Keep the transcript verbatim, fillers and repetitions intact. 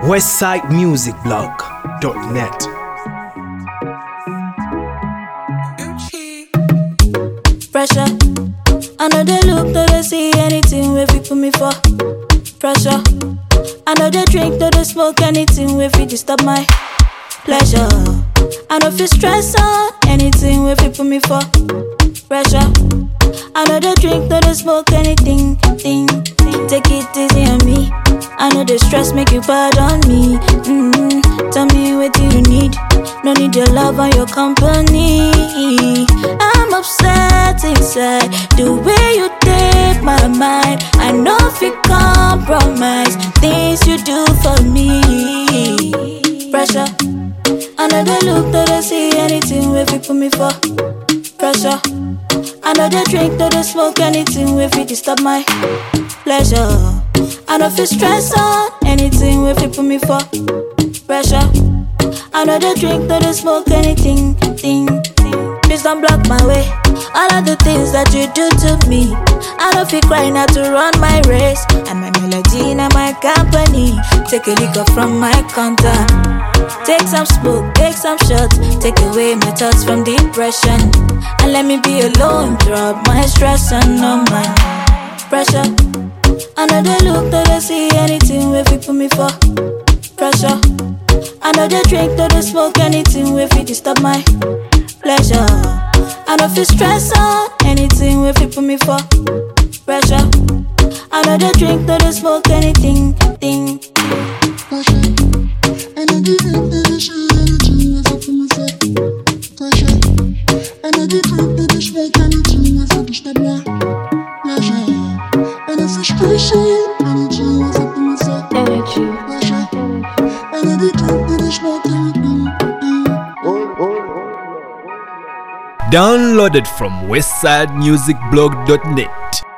westside music blog dot net. Pressure, I know they look, though they see anything if you put me for. Pressure, I know they drink, though they smoke anything if you disturb my pleasure. I know if you stress on anything if you put me for. Pressure, I know they drink, though they smoke anything, thing, thing. Take it easy on me. I know the stress make you bad on me. Mm-hmm. Tell me what do you need? No need your love or your company. I'm upset inside the way you take my mind. I know if you compromise things you do for me. Pressure, I know they look, though they see anything if you put me for. Pressure, I know they drink, though they smoke anything if you disturb my pleasure. I know if you stress on anything if you put me for. Pressure, I know they drink, though they smoke anything, thing, thing. Please don't block my way. All of the things that you do to me, I don't feel crying out to run my race. And my melody in my company. Take a liquor from my counter. Take some smoke, take some shots. Take away my thoughts from depression. And let me be alone, drop my stress and no my pressure. I know they look, though they see anything if you put me for. Pressure, I know they drink, though they smoke anything if you disturb my pleasure. I know if you stress on anything if you put me for. Pressure, I know they drink, though they smoke anything, thing. Pressure, I know they drink, though they smoke anything if you put me for. Pressure, I know they drink, though they smoke anything if you disturb my pleasure. And if you stress on anything if you put me for. Energy. Pressure, I know they drink, though they smoke anything. Downloaded from westside music blog dot net.